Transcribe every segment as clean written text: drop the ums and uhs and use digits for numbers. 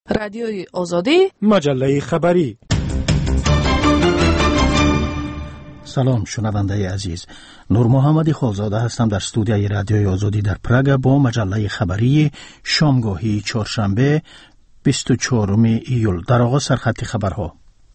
رادیوی آزادی، مجله خبری. سلام شنونده عزیز، نور محمد خالزاده هستم در استودیوی رادیوی آزادی در پراگ با مجله خبری شامگاهی چهارشنبه 24 ایول. در آغاز سرخط خبرها.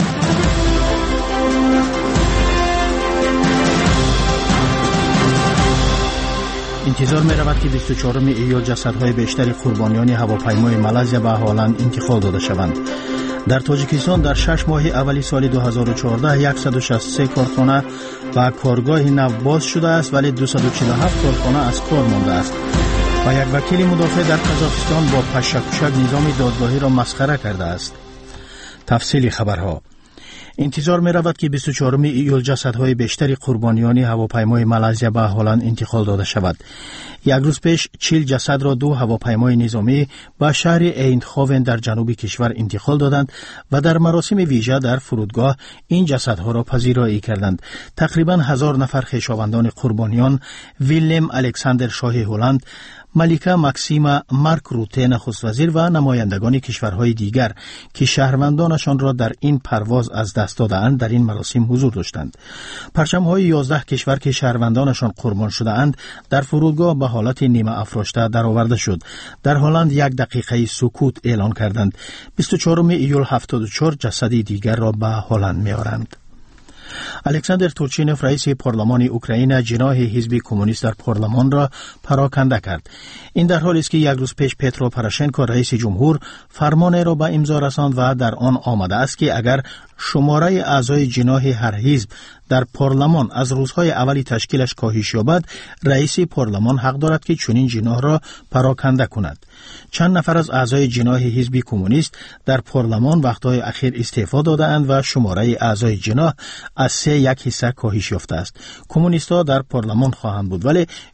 انتظار می رود که 24 ایول جسدهای بیشتری قربانیان هواپیمای مالزیا به هالند انتقال داده شوند. در تاجیکستان در 6 ماه اولی سال 2014 163 کارخانه و کارگاه نو باز شده است، ولی 247 کارخانه از کار مانده است. و یک وکیل مدافع در قزاقستان با پشکوشک نظام دادگاهی را مسخره کرده است. تفصیل خبرها. انتظار می رود که 24 ایول جسدهای بیشتری قربانیان هواپیمای مالزیا به هالند انتقال داده شود. یک روز پیش 40 جسد را 2 هواپیمای نظامی به شهر ایندخاون در جنوب کشور انتقال دادند و در مراسم ویژه در فرودگاه این جسدها را پذیرایی کردند. تقریبا 1000 نفر خویشاوندان قربانیان، ویلم الکساندر شاه هلند، ملیکا ماکسیما مارک روته نخست وزیر و نمایندگان کشورهای دیگر که شهروندانشان را در این پرواز از دست داده‌اند در این مراسم حضور داشتند. پرچم‌های 11 کشور که شهروندانشان قربان شده‌اند در فرودگاه به حالت نیمه افراشته درآورده شد. در هلند 1 دقیقه سکوت اعلان کردند. 24 ایول 74 جسد دیگر را به هلند می‌آورند. الکساندر تورچینوف رئیس پارلمان اوکراین جناح حزب کمونیست در پارلمان را پراکنده کرد. این در حالی است که یک روز پیش پترو پروشنکو رئیس جمهور فرمانی را به امضا رساند و در آن آمده است که اگر شماره اعضای جناح هر حزب در پارلمان از روزهای اولی تشکیلش کاهش یابد، رئیس پارلمان حق دارد که چنین جناح را پراکنده کند. چند نفر از اعضای جناح حزب کمونیست در پارلمان وقتهای اخیر استعفا داده‌اند و شماره اعضای جناح از 3 حصه کاهش یافته است. کمونیست‌ها در پارلمان خواهند بود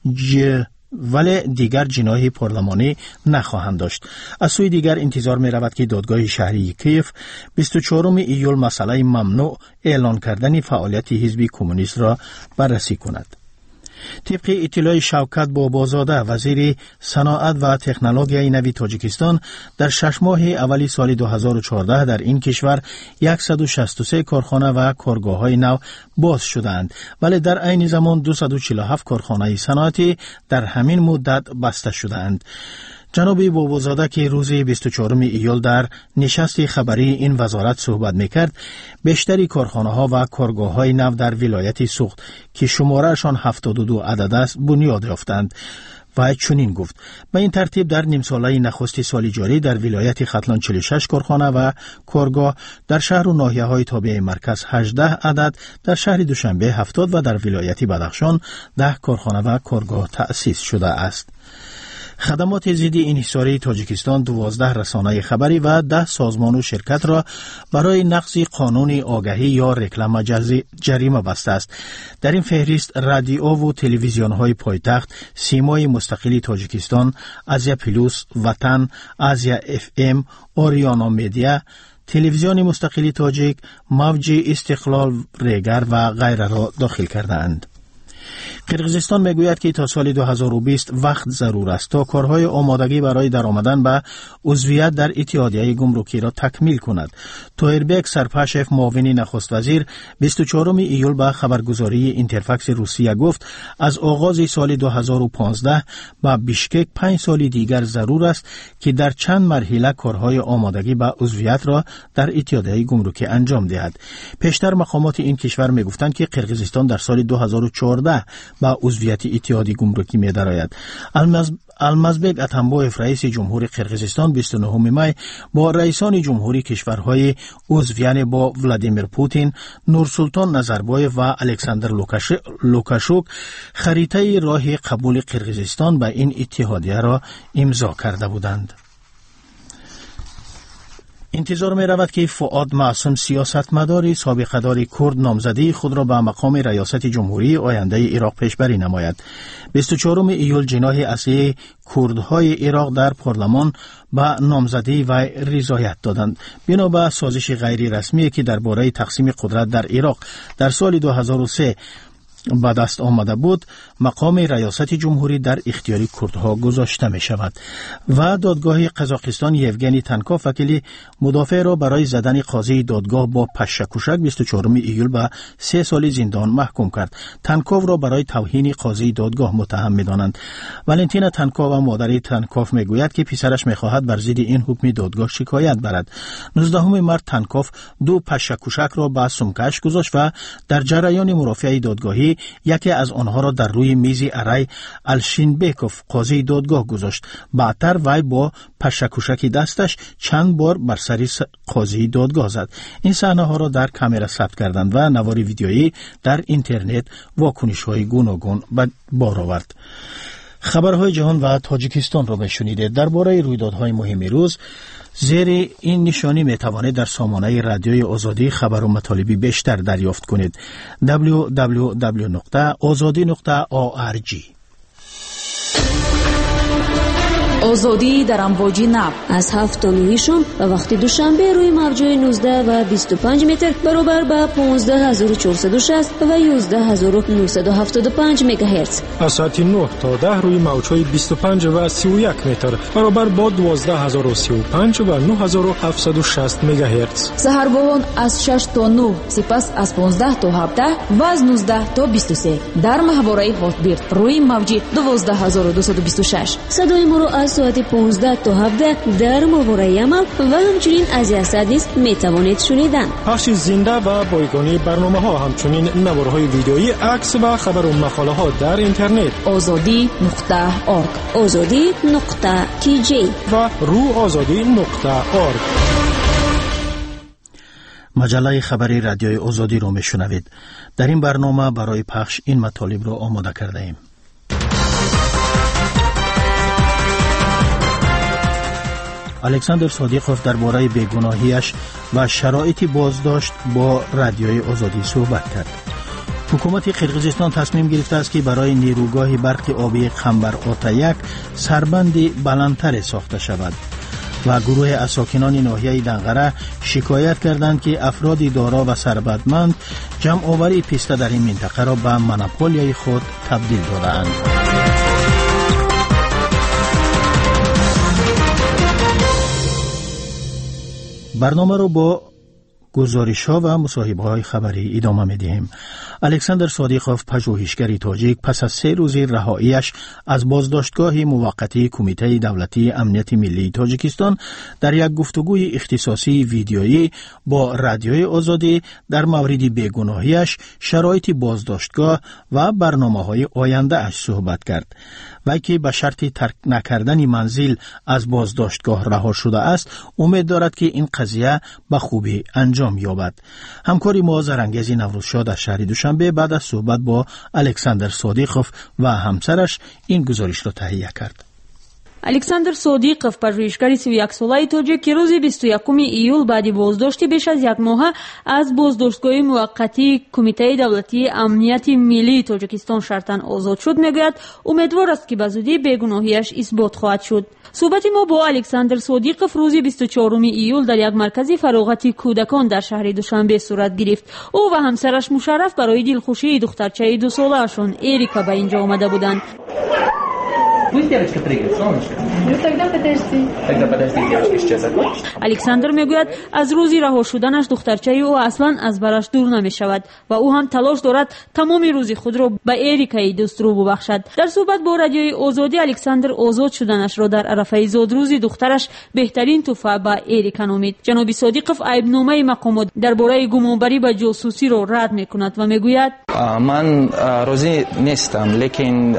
ولی دیگر جناح پارلمانی نخواهند داشت. از سوی دیگر انتظار می رود که دادگاه شهری کیف 24 ایول مسئله ممنوع اعلان کردن فعالیت حزب کمونیست را بررسی کند. طبق اطلاع شوکت بابازاده وزیر صنعت و تکنولوژی نوی تاجیکستان، در 6 ماه اولی سال 2014 در این کشور 163 کارخانه و کارگاه‌های نو باز شدند، ولی در عین زمان 247 کارخانه صنعتی در همین مدت بسته شدند. جناب بابازاده که روز 24 ایول در نشست خبری این وزارت صحبت میکرد، بیشتری کارخانه ها و کارگاه های نو در ولایت سوخت که شمارهشان 72 عدد است بنیاد یافتند و چنین گفت: به این ترتیب در نیم ساله نخست سال جاری در ولایت ختلان 46 کارخانه و کارگاه، در شهر و ناحیه های تابع مرکز 18 عدد، در شهر دوشنبه 70 و در ولایت بدخشان 10 کارخانه و کارگاه تأسیس شده است. خدمات ضد انحصاری تاجیکستان 12 رسانه خبری و 10 سازمان و شرکت را برای نقض قانون آگهی یا رکلام جریمه بسته است. در این فهرست رادیو و تلویزیون های پایتخت، سیمای مستقلی تاجیکستان، آزیا پلوس، وطن، آزیا اف ام، اوریانا میدیا، تلویزیون مستقلی تاجیک، موج استقلال ریگر و غیره را داخل کرده اند. قرقیزستان میگوید که تا سال 2020 وقت ضرور است تا کارهای آمادگی برای درآمدن به عضویت در اتحادیه گمرکی را تکمیل کند. طاهربک سرپاشف معاون نخست وزیر 24 ایول به خبرگزاری اینترفکس روسیه گفت از آغاز سال 2015 به بیشکک 5 سال دیگر ضرور است که در چند مرحله کارهای آمادگی به عضویت را در اتحادیه گمرکی انجام دهد. پیشتر مقامات این کشور میگفتند که قرقیزستان در سال 2014 با عضویت اتحادیه گمرکی می درآید. المازبک اتمبایف رئیس جمهور قرقیزستان 29 می با رئیسان جمهوری کشورهای عضو با ولادیمیر پوتین، نورسولطان نظربایف و الکساندر لوکاشوک خریطه راه قبول قرقیزستان به این اتحادیه را امضا کرده بودند. انتظار می رود که فؤاد معصوم سیاستمدار سابقه‌دار کرد نامزدی خود را به مقام ریاست جمهوری آینده عراق پیشبری نماید. 24 ایول جناح اصلی کردهای عراق در پارلمان به نامزدی و رضایت دادند. بنا به سازش غیر رسمی که درباره تقسیم قدرت در عراق در سال 2003 به دست آمده بود مقام ریاست جمهوری در اختیار کردها گذاشته می شود و دادگاه قزاقستان یوگنی تنکوف وکیل مدافع را برای زدن قاضی دادگاه با پشکوشک 24 ایول به 3 سال زندان محکوم کرد. تنکوف را برای توهین قاضی دادگاه متهم می دانند. والنتینا تنکوف و مادر تنکوف می گوید که پسرش می خواهد بر ضد این حکم دادگاه شکایت برد. 19 مارس تنکوف 2 پشکوشک را به سمکش گذاشت و در جریان مرافعه دادگاهی یکی از آنها را در روی میز ارای الشینبکوف قاضی دادگاه گذاشت. بعدتر وی با پشکوشک دستش چند بار بر سر قاضی دادگاه زد. این صحنه ها را در کامera ثبت کردند و نوار ویدیویی در اینترنت واکنش های گوناگون به بار آورد. خبرهای جهان و تاجیکستان را بشنیدید. درباره رویدادهای مهم روز زیر این نشانی می توانید در سامانه رادیوی آزادی خبر و مطالبی بیشتر دریافت کنید. www.azadi.org. آزادی در امواج نو از 7 تا 9 شام و وقت دوشنبه روی موج‌های 19 و 25 متر برابر با 15460 و 11975 مگاهرتز. از ساعت 9 تا 10 روی موج‌های 25 و 31 متر برابر با 12035 و 9760 مگاهرتز. سحرگاهان از 6 تا 9 سپس از 15 تا 17 و از 19 تا 23 در محوره هاتبیرد روی موج 12226. صدای ما را از ساعت 15 تا 17 در ماورای عمل و همچنین از یاسد نیز می توانید شنیدن. پخش زنده و بایگانی برنامه ها، همچنین نوارهای ویدیویی، عکس و خبر و مقاله ها در اینترنت azadi.org azadi.kj و روآزادی.org. مجله خبری رادیوی آزادی رو میشنوید. در این برنامه برای پخش این مطالب رو آماده کرده ایم. الکساندر صادیقوف درباره بیگناهیش و شرایط بازداشت با رادیوی آزادی صحبت کرد. حکومت قرقیزستان تصمیم گرفته است که برای نیروگاه برق آبی قنبر آتا 1 سربند بلندتر ساخته شود و گروه از ساکنان ناحیه دنقره شکایت کردند که افراد دارا و ثروتمند جمع آوری پیسته در این منطقه را به مونوپولیای خود تبدیل دادند. برنامه رو با گزارش‌ها و مصاحبه‌های خبری ادامه می‌دهیم. الکساندر صادیقوف، پژوهشگر تاجیک، پس از 3 روز رهاییش از بازداشتگاه موقتی کمیته دولتی امنیت ملی تاجیکستان در یک گفتگوی اختصاصی ویدیویی با رادیوی آزادی در مورد بیگناهیش، شرایط بازداشتگاه و برنامه‌های آینده اش صحبت کرد. وی که به شرط ترک نکردن منزل از بازداشتگاه رها شده است، امید دارد که این قضیه به خوبی انجام یابد. همکاری ما زرانگیز نوروزشاه در شهر دوشنبه بعد از صحبت با الکساندر صادیقوف و همسرش این گزارش را تهیه کرد. الکساندر صادیقوف، پژوهشگر 31 ساله تاجیک که روز 21 ایول بعد بازداشت بیش از 1 ماه از بازداشتگاه موقتی کمیته دولتی امنیت ملی تاجیکستان شرطاً آزاد شد، میگوید امیدوار است که به زودی بیگناهیش اثبات خواهد شد. صحبت ما با الکساندر صادیقوف روز 24 ایول در یک مرکز فراغت کودکان در شهر دوشنبه صورت گرفت. او و همسرش مشرف برای دلخوشی دخترچه 2 ساله‌شان اریکا به اینجا آمده буданд. Пусть девочка прыгает, солнышко. Ну тогда подожди. Тогда подожди, девочка сейчас закончит. الکساندر میگوید از روزی رها شدنش دخترچه او اصلا از برش دور نمی شود و او هم تلاش دارد تمام روزی خود را به اریکای دوست رو ببخشد. در صحبت با رادیوی آزادی، الکساندر آزاد شدنش را در عرفه زادروزی دخترش بهترین تحفه به اریکا نامید. جناب صادیقوف عیبنامه مقامات درباره گمانبری به جاسوسی را رد میکند و میگوید من راضی نیستم، لیکن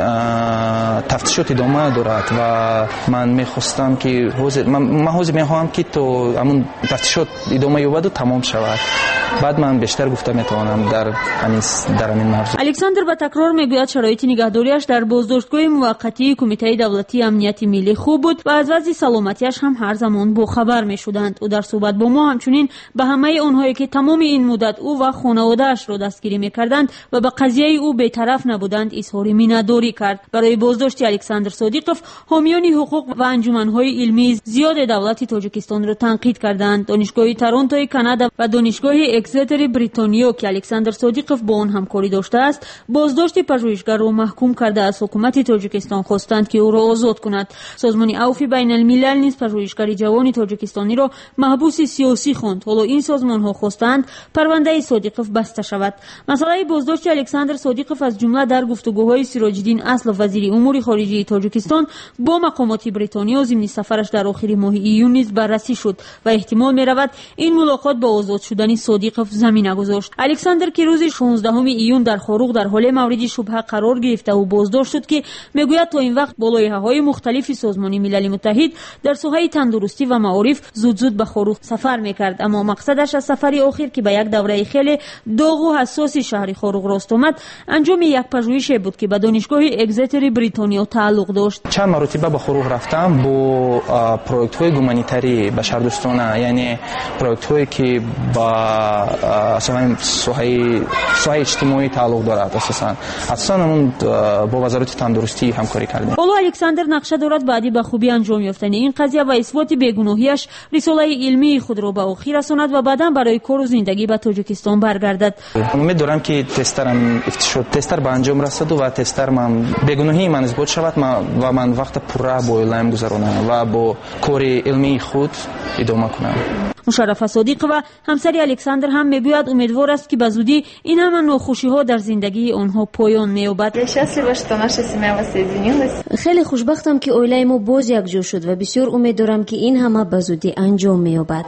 تفتیشات ادامه دارد و من میخواستم که من میخواهم که تو همون تفتیشات ادامه یابد و تمام شود، بعد من بیشتر گفته میتوانم در همین موضوع. الکساندر با تکرار میگوید شرایط نگهداریش در بازداشتگاه موقتی کمیته دولتی امنیت ملی خوب بود و از وضع سلامتیش هم هر زمان با خبر میشدند. او در صحبت با ما همچنین به همه آنهایی که تمام این مدت او و خانواده‌اش را دستگیری میکردند و به قضیه او بی‌طرف نبودند اظهار مینه‌داری کرد. برای بازداشت الکساندر الکساندر صادیقوف حامیان حقوق و انجمن‌های علمی زیاد دولت تاجیکستان را تنقید کردند. دانشگاه تورنتو کانادا و دانشگاه اکستر بریتانیا که الکساندر صادیقوف با آن همکاری داشته است، بازداشت پژوهشگر را محکوم کرده از حکومت تاجیکستان خواستند که او را آزاد کند. سازمان عفو بین الملل نیز پژوهشگر جوان تاجیکستانی را محبوس سیاسی خواند. حالا این سازمان‌ها خواستند پرونده صادیقوف بسته شود. مسئله بازداشت الکساندر صادیقوف از جمله در گفتگوهای سراج الدین اصل وزیر امور خارجه تاجیکستان با مقامات بریتانیا ضمن سفرش در آخر ماه ایون نیز بررسی شد و احتمال می‌رود این ملاقات با آزاد شدن صادیقوف زمینه گذاشت. الکساندر که روز 16 ایون در خاروق در حال مورد شبهه قرار گرفته و بازداشت شد که میگوید تا این وقت با لایحه‌های مختلف سازمان ملل متحد در ساحه تندرستی و معارف زود به خاروق سفر می‌کرد، اما مقصدش از سفر آخر که به یک دوره خیلی داغ و حساس شهر خاروق راست آمد انجام یک پژوهشی بود که به دانشگاه اکستر بریتانیا تعلق داشت. چند مرتبه به خاروق رفتم با پروژه‌های گومانیتری بشردوستانه، یعنی پروژه‌هایی که با ساحه اجتماعی تعلق دارد. اساساً اون با وزارت تندرستی همکاری کردیم. حالا الکساندر نقشه دارد بعدی به خوبی انجام یافتن این قضیه و اثبات بیگناهیش رساله علمی خود را به آخر رساند و بعداً برای کار و زندگی به تاجیکستان برگردد. امید دارم که تسترم تستر به انجام رسد و تستر من بیگناهی من اثبات شود و من وقت پره با علم گذرانم و با کار علمی خود ادامه کنم. مشرفه صادیق و همسر الکساندر هم میگوید امیدوار است که به زودی این همه ناخوشی‌ها در زندگی آنها پایان می‌یابد. خیلی خوشبختم که عائله ما باز یکجا شد و بسیار امید دارم که این همه به زودی انجام می‌یابد.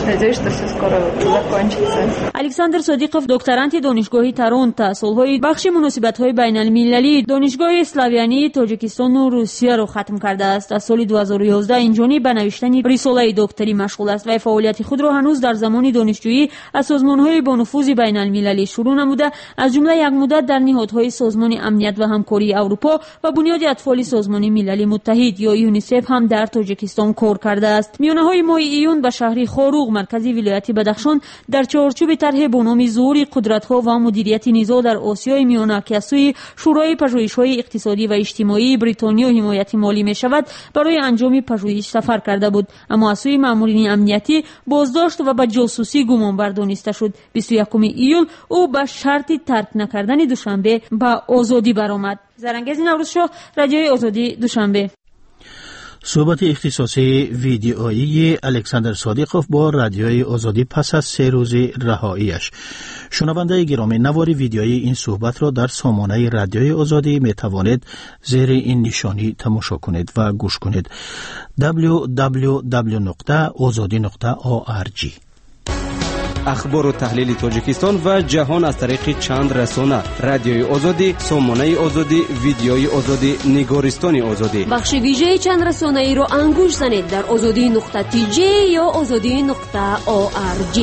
الکساندر صادیقوف دکترانت دانشگاه تورنتو سالهای بخش مناسبت‌های بین‌المللی دانشگاه اسلاویانی تاجیکستان و روسیه را ختم کرده است. از سال 2011 اینجانی به نوشتن رساله دکتری مشغول است و فعالیت خود را هنوز در زمان دانشجویی از سازمان‌های با نفوذ بین‌المللی شروع نموده، از جمله یک مدت در نهادهای سازمان امنیت و همکاری اروپا و بنیاد اطفال سازمان ملل متحد یا یونیسف هم در تاجیکستان کار کرده است. میانه‌های ماه ایون به شهر خاروق مرکز ولایت بدخشان در چارچوب طرح با نام ظهور قدرت‌ها و مدیریت نزاع در آسیای میانه که از سوی شورای پژوهش‌های اقتصادی و اجتماعی بریتانیا حمایت مالی می‌شود برای انجام پژوهش سفر کرده بود، اما از سوی مامورین امنیتی بازداشت و به جاسوسی گمانبر دانسته شد. 21 ایول او به شرط ترک نکردن دوشنبه به آزادی برآمد. زرنگز نوروزشاه، رادیوی آزادی، دوشنبه. صحبت اختصاصی ویدیویی الکساندر صادیقوف با رادیوی آزادی پس از 3 روز رهاییش. شنونده گرامی، نوار ویدیویی این صحبت را در سامانه رادیوی آزادی می توانید زیر این نشانی تماشا کنید و گوش کنید. www.azadi.org. اخبار و تحلیل تاجیکستان و جهان از طریق چند رسانه: رادیوی آزادی، سامانه آزادی، ویدیوی آزادی، نگارستان آزادی. بخش ویژه چند رسانه ای را انگوش زنید در azadi.tj یا azadi.org.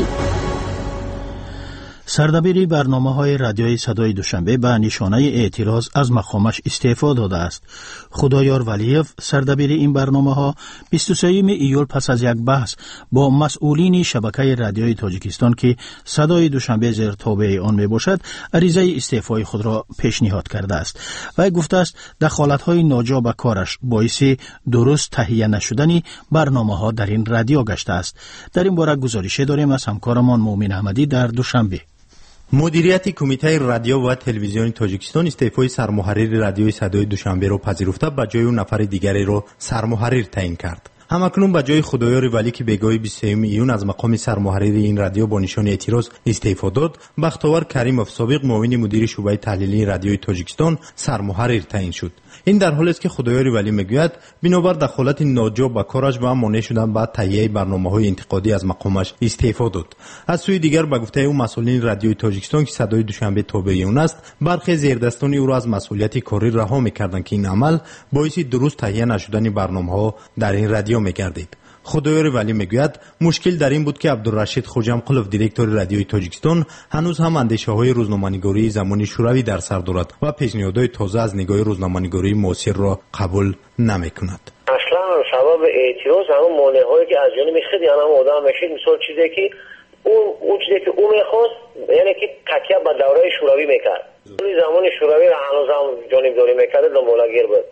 سردبیر برنامه‌های رادیوی صدای دوشنبه به نشانه اعتراض از مقامش استعفا داده است. خدایار ولیف، سردبیر این برنامه‌ها، 23 ایول پس از یک بحث با مسئولین شبکه رادیوی تاجیکستان که صدای دوشنبه زیر تابع آن میباشد، عریضه استعفای خود را پیشنهاد کرده است. و گفته است دخالت‌های ناجا به کارش باعث درست تهیه نشدن برنامه‌ها در این رادیو گشته است. در این باره گزارش داریم از همکارمان مومن احمدی در دوشنبه. مدیریت کمیته رادیو و تلویزیون تاجیکستان استعفای سرمحرر رادیوی صدای دوشنبه را پذیرفته به جای اون نفر دیگری را سرمحرر تعیین کرد. همکنون به جای خدایار ولی که بگاه 23 ایون از مقام سرمحرر این رادیو با نشان اعتراض استعفا داد، بختیار کریموف سابق معاون مدیر شعبه تحلیلی رادیوی تاجیکستان سرمحرر تعیین شد. این در حالی است که خدایار ولی میگوید بنابر دخالت ناجا به کارش و مانع شدن به تهیه برنامه‌های انتقادی از مقامش استعفا داد. از سوی دیگر به گفته او مسئولین رادیوی تاجیکستان که صدای دوشنبه تابع اون است، برخی زیردستان او را از مسئولیت کاری رها می‌کردند که این عمل باعث درست تهیه نشدن برنامه‌ها در این رادیو می‌گردید. خدایار ولی میگوید مشکل در این بود که عبدالرشید خوجامقلوف دیرکتور رادیوی تاجیکستان هنوز هم اندیشه‌های روزنامه‌نگاری زمانی شوروی در سر دارد و پیشنهادهای تازه از نگاه روزنامه‌نگاری معاصر را قبول نمی‌کند. اصلا سبب اعتراض همون مانع‌هایی که از جانب خیلی هم آدم میشید، مثلا چیزی که اون چیزی که او می‌خواست، یعنی که تکیه به دوره شوروی می‌کرد. زمان شوروی را هنوز هم جانبداری می‌کرد، دنبالگیر بود.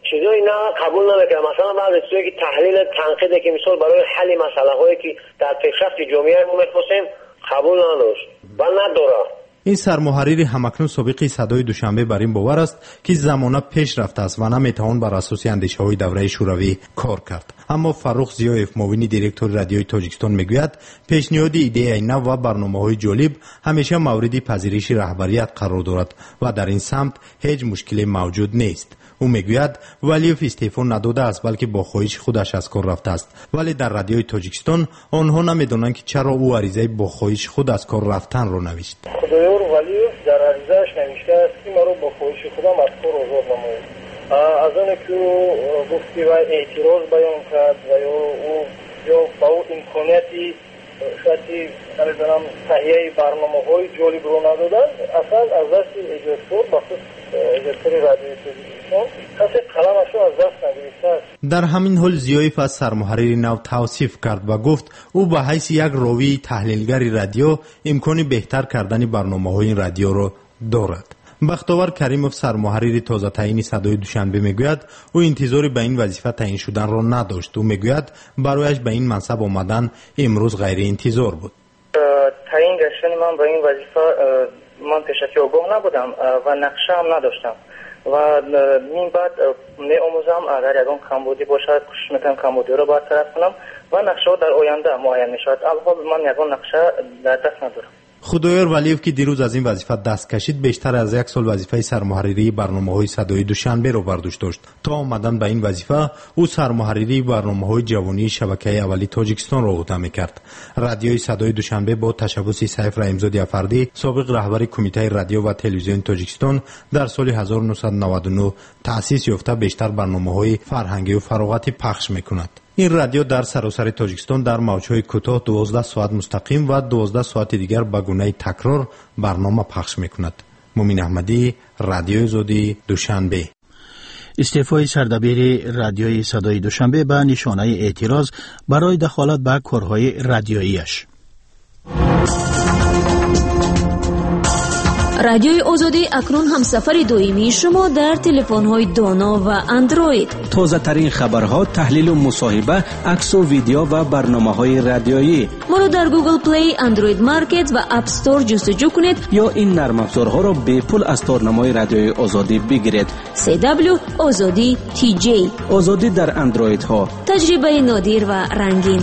چیزایی نه قبول نمیکنه. مثلا بعضی چیزایی که تحلیل تنقیده که مثال برای حل مسئله هایی که در پیشرفت جامعه ما میخواستیم قبول نداشت و نداره. این سرمحرر همکنون سابق صدای دوشنبه بر این باور است که زمانه پیش رفته است و نمیتوان بر اساس اندیشه های دوره شوروی کار کرد. اما فروخ زیایف معاون دیرکتور رادیوی تاجیکستان میگوید پیشنهاد ایده نو و برنامه‌های جالب همیشه مورد پذیرش رهبریت قرار دارد و در این سمت هیچ مشکلی موجود نیست. او میگوید ولیف استعفا نداده است بلکه با خواهش خودش از کار رفته است، ولی در رادیوی تاجیکستان آنها نمیدونند که چرا او عریضه با خواهش خود از کار رفتن را نوشت. خدایور ولیف در عریضه‌اش نوشته است که ما رو با خواهش خودم از کار آزاد نماید. از آن که گفتی و اعتراض بیان کرد و یا با او امکانیتی شاید نمیدونم تهیه برنامه‌های جالب رو ندادن، اصلا از دست اجازه‌خواه بخصوص اجازه‌خواه رادیوی تاجیکستان کسی قلمش رو از دست نگرفته است. در همین حال زیایف از سرمحرر نو توصیف کرد و گفت او به حیث یک راوی تحلیلگر رادیو امکان بهتر کردن برنامه‌های رادیو را دارد. بختاور کریموف سرمحرر تازه تعیین صدای دوشنبه میگوید او انتظاری به این وظیفه تعیین شدن را نداشت. او میگوید برایش به این منصب آمدن امروز غیر انتظار بود. تعیین گشتن من به این وظیفه من پیشکی آگاه نبودم و نقشه هم نداشتم و این بعد می آموزم اگر یکان کمبودی باشد کوشش میکنم کمبودی را برطرف کنم و نقشه در آینده معین میشود. البته من یکان نقشه در دست ندارم. خدایور ولیف که دیروز از این وظیفه دست کشید بیشتر از یک سال وظیفه سرمحرری برنامه‌های صدای دوشنبه را بر دوش داشت. تا آمدن به این وظیفه او سرمحرری برنامه‌های جوانی شبکه اولی تاجیکستان را عهده می‌کرد. رادیوی صدای دوشنبه با تشبث سیف رحیمزاده افردی سابق رهبر کمیته رادیو و تلویزیون تاجیکستان در سال 1999 تأسیس یافته بیشتر برنامه‌های فرهنگی و فراغتی پخش می‌کند. این رادیو در سراسر تاجیکستان در موج‌های کوتاه 12 ساعت مستقیم و 12 ساعت دیگر به گونه تکرار برنامه پخش می‌کند. مومین احمدی، رادیوی آزادی، دوشنبه. استعفای سردبیر رادیوی صدای دوشنبه به نشانه اعتراض برای دخالت به کارهای رادیوییش. رادیوی آزادی اکنون همسفر دائمی شما در تلفن‌های دانا و اندروید. تازه ترین خبرها، تحلیل و مصاحبه، عکس و ویدیو و برنامه‌های رادیویی. ما رو در گوگل پلی، اندروید مارکت و اپ استور جستجو کنید یا این نرم افزارها را به پول از تارنمای رادیوی آزادی بگیرید. CW آزادی TJ. آزادی در اندروید ها. تجربه نادر و رنگین.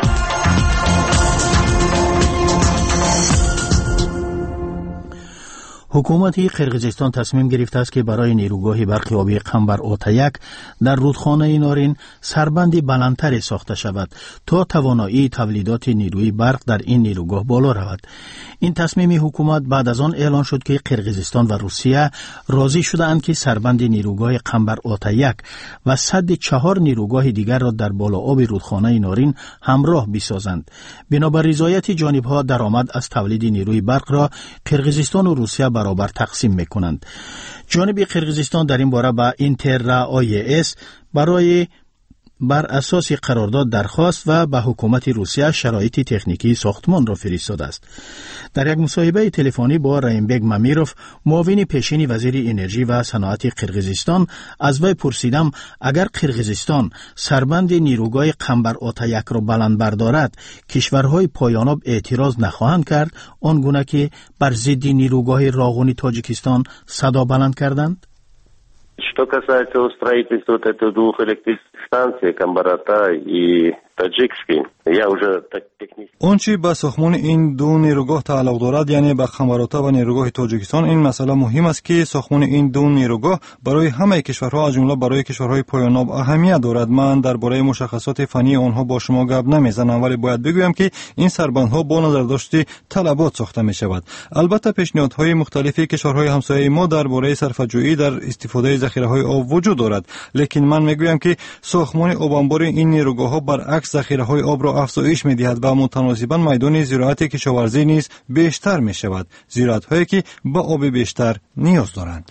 حکومت قرقیزستان تصمیم گرفته است که برای نیروگاه برق آبی قنبر آتیک در رودخانه نارین سربندی بلندتر ساخته شود تا توانایی تولیدات نیروی برق در این نیروگاه بالا رود. این تصمیم حکومت بعد از آن اعلان شد که قرقیزستان و روسیه راضی شدند که سربند نیروگاه قنبر آتیک و سد 4 نیروگاه دیگر را در بالا آب رودخانه نارین همراه بسازند. بنابر رضایت جانبها درآمد از تولید نیروی برق را قرقیزستان و روسیه برابر تقسیم میکنند. جانب قرقیزستان در این باره به اینتر آی‌اس بر اساس قرارداد درخواست و به حکومت روسیه شرایط تکنیکی ساختمان را فرستاده است. در یک مصاحبه تلفنی با رایمبگ مامیروف، معاون پیشین وزیر انرژی و صنعت قرقیزستان، از وی پرسیدم اگر قرقیزستان سربند نیروگاه قنبر آتیک را بلند بردارد، کشورهای پایاناب اعتراض نخواهند کرد آنگونه که بر ضد نیروگاه راغونی تاجیکستان صدا بلند کردند؟ Что касается строительства вот этих двух электрических станций, Камбарата и Таджикский, я уже так технически... آنچه به ساختمان این دو نیروگاه تعلق دارد، یعنی به قنبراتا و نیروگاه تاجیکستان، این مسئله مهم است که ساختمان این دو نیروگاه برای همه کشورها از جمله برای کشورهای پایاناب اهمیت دارد. من درباره مشخصات فنی آنها با شما گپ نمیزنم، ولی باید بگویم که این سربندها با نظر داشته طلبات ساخته می شود. البته پیشنهادهای مختلفی کشورهای همسایه ما درباره صرفه‌جویی در استفاده ذخیره‌های آب وجود دارد، لیکن من میگویم که ساختمان آبانبار این نیروگاه‌ها برعکس ذخیره‌های آب را افزایش می‌دهد و متناسباً میدان زراعت کشاورزی نیز بیشتر می‌شود، زراعت‌هایی که با آب بیشتر نیاز دارند.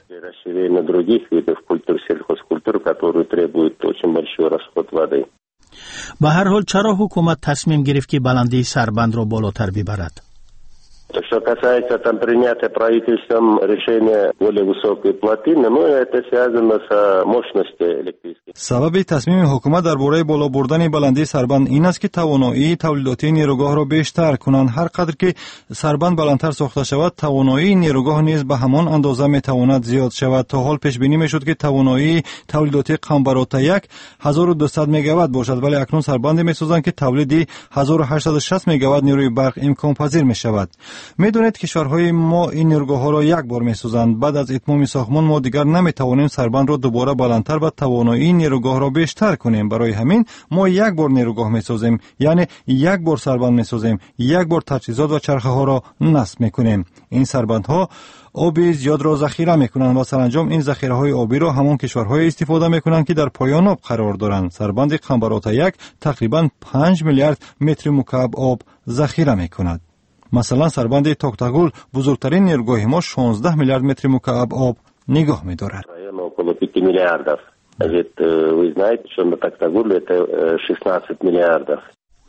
به هر حال چرا حکومت تصمیم گرفت که بلندی سربند را بالاتر ببرد؟ Что касается там принятия правительством решения более высокой плотины, это связано с мощностью электрической. سبب تصمیم حکومت درباره بالا بردن بلندی سربند این است که توانایی تولیداتی نیروگاه را بیشتر کنند. هر قدر که سربند بلندتر ساخته شود، توانایی نیروگاه نیز به همان اندازه میتواند زیاد شود. تا حال پیش بینی میشد که توانایی تولیداتی قنبرات 1 1200 مگاوات باشد، ولی اکنون سربند میسازند که تولید 1860 مگاوات نیروی برق امکان پذیر میشود. میدونید کشورهای ما این نیروگاه ها را یک بار میسازند. بعد از اتمام ساختمان ما دیگر نمیتوانیم سربند را دوباره بلندتر و توانایی نیروگاه را بیشتر کنیم. برای همین ما یک بار نیروگاه میسازیم، یعنی یک بار سربند میسازیم، یک بار تجهیزات و چرخه ها را نصب میکنیم. این سربندها آبی زیاد را ذخیره میکنند و سرانجام این ذخیره های آبی را همون کشورهای استفاده میکنند که در پایان آب قرار دارند. سربند قنبرات 1 تقریبا 5 میلیارد متر مکعب آب ذخیره میکند. مثلا سربند توکتاگول بزرگترین نیروگاه ما 16 میلیارد متر مکعب آب نگاه می‌دارد. Около 5 миллиардов. Вы знаете, что на Токтагуле это 16 миллиардов.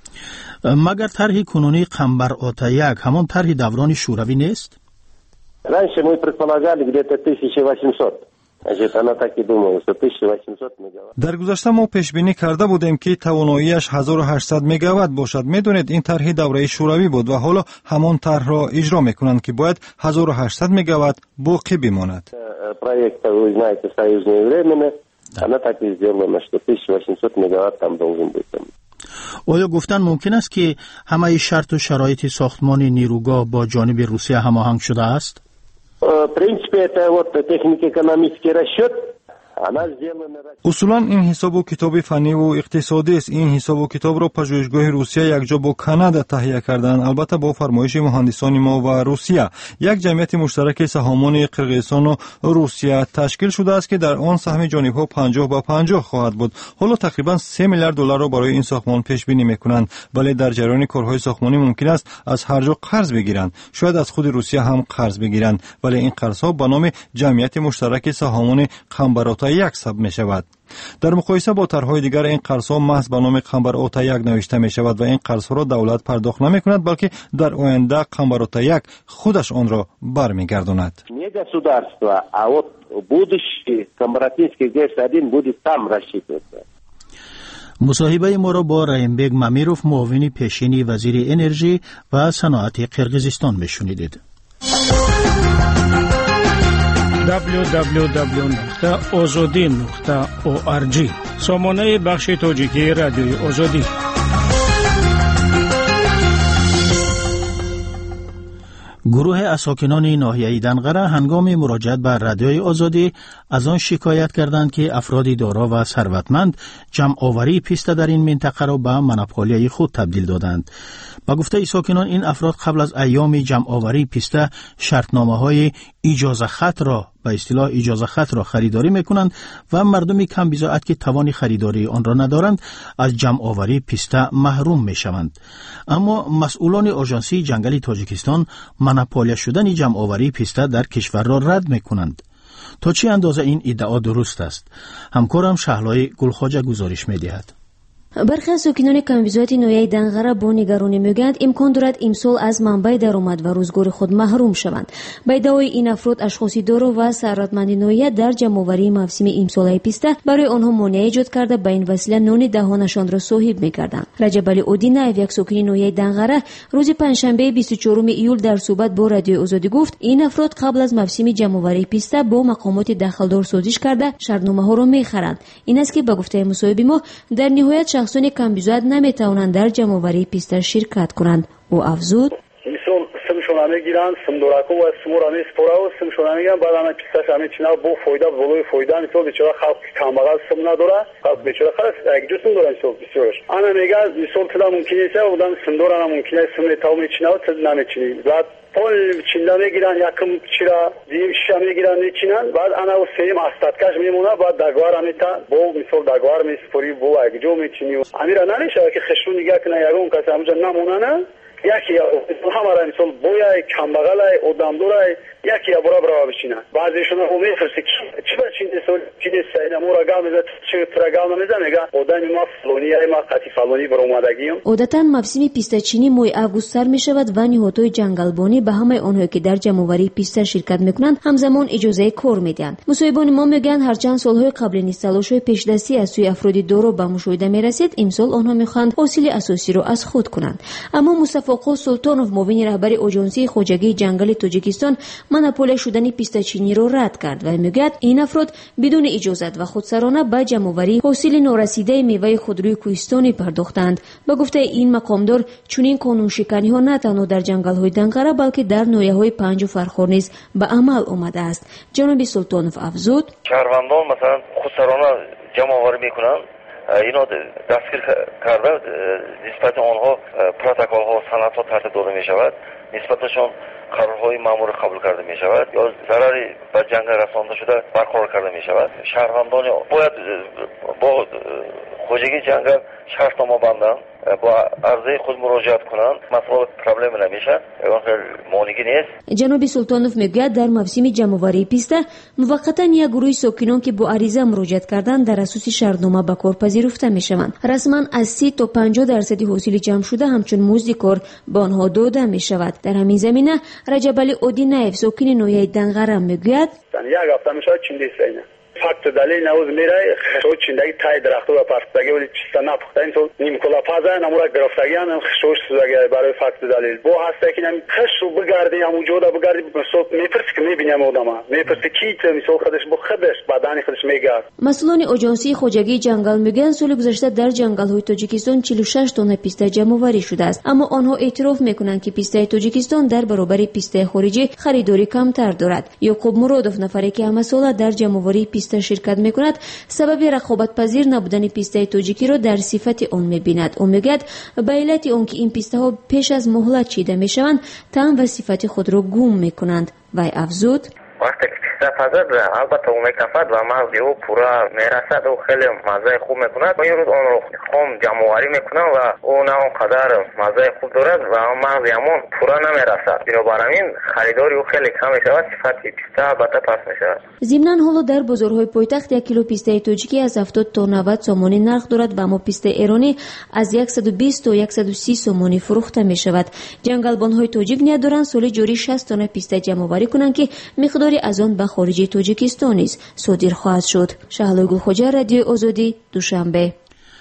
مگر طرح کنونی قنبرات 1 همان طرح دوران شوروی نیست؟ Раньше мы предполагали где-то 1800. Она так и думала, что 1800 мегаватт. در گذشته ما پیش بینی کرده بودیم که تواناییش 1800 مگاوات باشد. میدونید این طرح دوره شوروی بود و حالا همان طرح را اجرا میکنند که باید 1800 مگاوات باقی بماند. Проект, вы знаете, союзное время, она так и сделана, что 1800 мегаватт там должен быть. آیا گفتن ممکن است که همه شرط و شرایط ساختمان نیروگاه با جانب روسیه هماهنگ شده است؟ В принципе, это вот технико-экономический расчет. اصولا این حساب و کتاب فنی و اقتصادی است. این حساب و کتاب را پژوهشگاه روسیه یکجا با کانادا تهیه کردند، البته با فرمایش مهندسان ما و روسیه. یک جمعیت مشترک سهامان قرقیزستان و روسیه تشکیل شده است که در آن سهم جانب‌ها 50-50 خواهد بود. حالا تقریبا 3 میلیارد دلار را برای این ساختمان پیش بینی می‌کنند، ولی در جریان کارهای ساختمانی ممکن است از هر جا قرض بگیرند، شاید از خود روسیه هم قرض بگیرند، ولی این قرض‌ها به نام جمعیت مشترک سهامان قنبرات 1 ثبت می شود. در مقایسه با طرح‌های دیگر این قرض‌ها محض به نام قنبرات 1 نوشته می شود و این قرض‌ها را دولت پرداخت نمی کند، بلکه در آینده قنبرات 1 خودش آن را برمیگرداند. Не государство, а вот будущий Комбратинский ГЭС-1 будет там рассчитываться. مصاحبه ما را با رحیمبگ مامیروف معاون پیشین وزیر انرژی و صنعت قرقیزستان میشنیدید. www.ozodi.org سامانه بخش تاجیکی رادیوی آزادی. گروه اساکنان ناحیه دنقره هنگام مراجعت به رادیوی آزادی از آن شکایت کردند که افراد دارا و ثروتمند جمع آوری پیسته در این منطقه را به مونوپولی خود تبدیل دادند. با گفته ساکنان این افراد قبل از ایام جمع آوری پیسته شرطنامه‌های اجازه خط را به اصطلاح اجازه خط را خریداری میکنند و مردمی کم بضاعت که توان خریداری آن را ندارند از جمع آوری پیسته محروم میشوند. اما مسئولان آژانسی جنگل تاجیکستان مونوپولی شدن جمع آوری پیسته در کشور را رد میکنند. تا چه اندازه این ادعا درست است؟ همکارم شهلای گلخواجه گزارش میدهد. برخی از ساکنان کمبیزات ناحیه دنقره با نگرانی میگویند امکان دارد امسال از منبع درآمد و روزگار خود محروم شوند. به ادعای این افراد اشخاصی دارا و ثروتمند ناحیه در جمع‌آوری موسم امسال پیسته برای آنها مانع ایجاد کرده به این وسیله نان دهانشان را صاحب می‌کردند. رجب علی اودینه یک ساکن ناحیه دنقره روز پنجشنبه 24 ایول در صحبت با رادیو آزادی گفت این افراد قبل از موسم جمع‌آوری پیسته با مقامات دخلدار سازش کرده شرطنامه‌ها را می‌خرند. این است که به گفته مصاحب ما در نهایت شخصان کمبیزاد نمیتوانند در جمع‌آوری پیسته شرکت کنند. او افزود مثل سمشون میگیرن سمدورکو و سمورانی سپورا و سمشون میگیرن بعد همه پیستش همه چینا با فایده بالای فایده مثل بیچاره خلق کمبغل سم نداره خلق بیچاره خلاص یک جسم دارن مثل بسیارش انا میگه مثل تلا ممکنه است اودم سمدوران ممکنه است سم تاو میچینه و تز نمیچینه بعد پول چیندا میگیرن یکم چرا دیم شش میگیرن میچینن بعد انا و سیم استادکاش میمونه بعد دگوار میتا با مثل دگوار میسپوری با یک جو میچینی امیر نمیشه که خشون دیگه کنه یگون کس همونجا نمونه نه یکی همه را مثال بویای کمبغلای آدمدورای یکی برا برا بشینه بعضیشون هم میفرسته چی بچین سال چی سینه مورا گام میزد چی ترگام میزد میگه آدم ما فلانی ما قطی فلانی بر اومدگیم. عادتا موسم پیسته چینی ماه آگوست سر می شود و نهادهای جنگلبانی به همه آنهایی که در جمع‌آوری پیسته شرکت میکنند همزمان اجازه کار میدهند. مصاحبان ما میگن هرچند سالهای قبل نیز تلاش‌های پیشدستی از سوی افراد دارا به مشاهده میرسید، امسال آنها میخواهند حاصل اساسی را از خود کنند. اما مصطفی آقا سلطانوف معاون رهبر آژانسی خواجگی جنگل تاجیکستان مناپولی شدن پیسته چینی را رد کرد و میگوید این افراد بدون اجازت و خودسرانه به جمع‌آوری حاصل نارسیده میوه خودروی کوهستانی پرداختند. به گفته این مقامدار چنین قانون شکنی ها نه تنها در جنگل های دنقره بلکه در ناحیه‌های پنج و فرخار نیز به عمل آمده است. جناب سلطانوف افزود شهروندان مثلا خودسرانه جمع‌آوری میکنند، اینا دستگیر کرده نسبت آنها پروتکل ها و سند ها ترتیب داده می شود، نسبتشان قرارهای مأمور قبول کرده می شود یا ضرری به جنگ رسانده شده برقرار کرده می شود. شهروندان باید با خواجگی جنگل شرطنامه بندند، با عرضه خود مراجعت کنند، مسئله پرابلم نمیشه، اون مانعی نیست. جناب سلطانوف میگوید در موسم جمع‌آوری پیسته موقتا یک گروه ساکنان که با عریضه مراجعت کردند در اساس شرطنامه به کار پذیرفته میشوند. رسما از 30 تا 50% حاصل جمع شده همچون مزد کار به آنها داده میشود. در همین زمینه رجب علی اودینایف ساکن ناحیه دنقره میگوید یک هفته میشه چندی سینه فقط دلیل نوز میره خشو چندگی تای درختو و پرستگی ولی چیستا نپخته این تو نیم کلا پازه نمورا گرفتگی هم خشوش سوزگی برای فقط دلیل بو هسته که نمی خشو بگردی همو جودا بگردی بسوت میپرسی که میبینیم آدمه میپرسی کیت میسو خودش بو خودش بدانی خودش میگرد. مسئولان آژانسی خواجگی جنگل میگن سال گذشته در جنگل های تاجیکستان 46 تن پیسته جمع‌آوری شده است، اما آنها اعتراف میکنند که پیسته تاجیکستان در برابر پیسته خارجی خریداری کمتر دارد. یعقوب مرادوف نفری که همه سال در جمع‌آوری پیسته شرکت میکند سبب رقابت پذیر نبودن پیسته تاجیکی را در صفت آن میبیند. او میگوید به علت آنکه این پیسته ها پیش از مهلت چیده میشوند طعم و صفت خود را گم میکنند. وی افزود وقتی که پیسته پزد البته اون میکفد و مغزی او پورا میرسد و خیلی مزه خوب میکند و یه روز اون رو خام جمع‌آوری میکنم و اون اونقدر مزه خوب دارد و مغزی همون پورا نمیرسد، بنابراین این خریداری او خیلی کم میشود، صفت پیسته البته پس میشود. ضمناً حالا در بازارهای پایتخت 1 کیلو پیسته تاجیکی از 70 تا 90 سومانی نرخ دارد و اما پیسته ایرانی از 120 تا 130 سومانی فروخته میشود. جنگلبان‌های تاجیک ندارند سال جاری 60 تن پیسته جمع‌آوری کنند که مقداری از آن به خارج تاجیکستان نیز صادر خواهد شد. شهلا گلخوجه، رادیو آزادی، دوشنبه.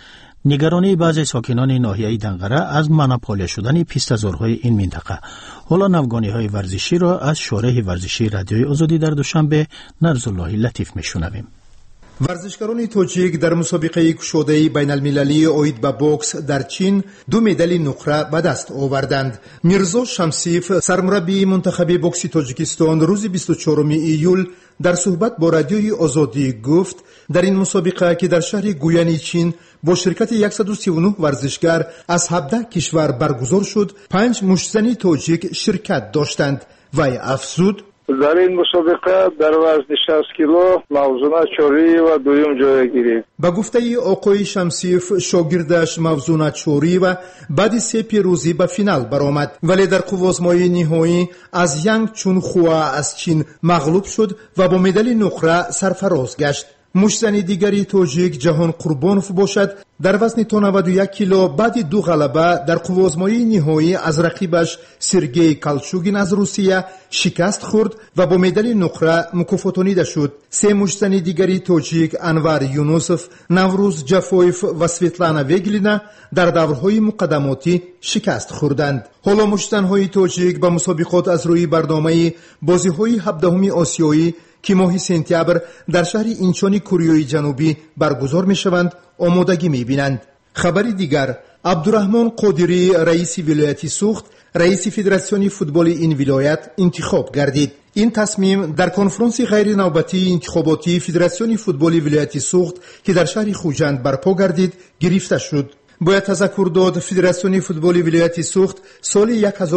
نگرانی بعضی ساکنان ناحیه دنقره از مناپولی شدن پیسته‌زارهای این منطقه. حالا نوگانی‌های ورزشی را از شورای ورزشی رادیوی آزادی در دوشنبه نرزالله لطیف میشنویم. ورزشکاران تاجیک در مسابقه گشاده بین المللی اوید به بوکس در چین 2 مدال نقره به دست آوردند. میرزا شمسیف سرمربی منتخب بوکس تاجیکستان روز 24 ایول در صحبت با رادیوی آزادی گفت در این مسابقه که در شهر گویانی چین با شرکت 139 ورزشگر از 17 کشور برگزار شد، 5 مشتزنی تاجیک شرکت داشتند. وی افزود در این مسابقه در وزن 60 کیلو موزونه چوری و دویم جای گیرید. با گفته آقای شمسیف شاگردش موزونه چوری و بعد 3 پیروزی به فینال برآمد، ولی در قوازمای نهایی از ینگ چون خوا از چین مغلوب شد و با مدال نقره سرفراز گشت. مشتزن دیگری تاجیک جهان قربانوف باشد در وزن تا 91 کیلو بعد 2 غلبه در قوازمای نهایی از رقیبش سرگئی کالچوگین از روسیه شکست خورد و با مدال نقره مکافاتانیده شد. 3 مشتزن دیگری تاجیک انور یونوسف، نوروز جفویف و سویتلانا وگلینا در دورهای مقدماتی شکست خوردند. حالا مشتزن‌های تاجیک به مسابقات از روی برنامه بازی‌های 17 آسیایی که ماه سپتامبر در شهر اینچون کره جنوبی برگزار می‌شوند آمادگی می‌بینند. خبری دیگر، عبدالرحمن قادری رئیس ولایت سوخت رئیس فدراسیون فوتبال این ولایت انتخاب گردید. این تصمیم در کنفرانس غیر نوبتی انتخاباتی فدراسیون فوتبال ولایت سوخت که در شهر خوجند برپا گردید گرفته شد. باید تذکر داد فدراسیون فوتبال ولایت سوخت سال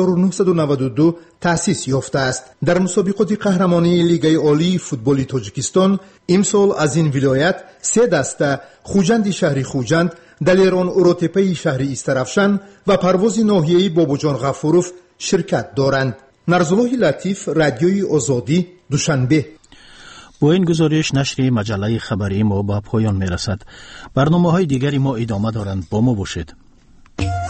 1992 تأسیس یافته است. در مسابقات قهرمانی لیگ عالی فوتبال تاجیکستان امسال از این ولایت 3 دسته خوجند شهر خوجند، دلیران اوروتپی شهر استرافشان و پرواز ناحیه‌ای بابوجان غفوروف شرکت دارند. نرزالله لطیف، رادیوی آزادی، دوشنبه. با این گزارش نشر مجله خبری ما به پایان میرسد. برنامه‌های دیگری ما ادامه دارند. با ما باشید.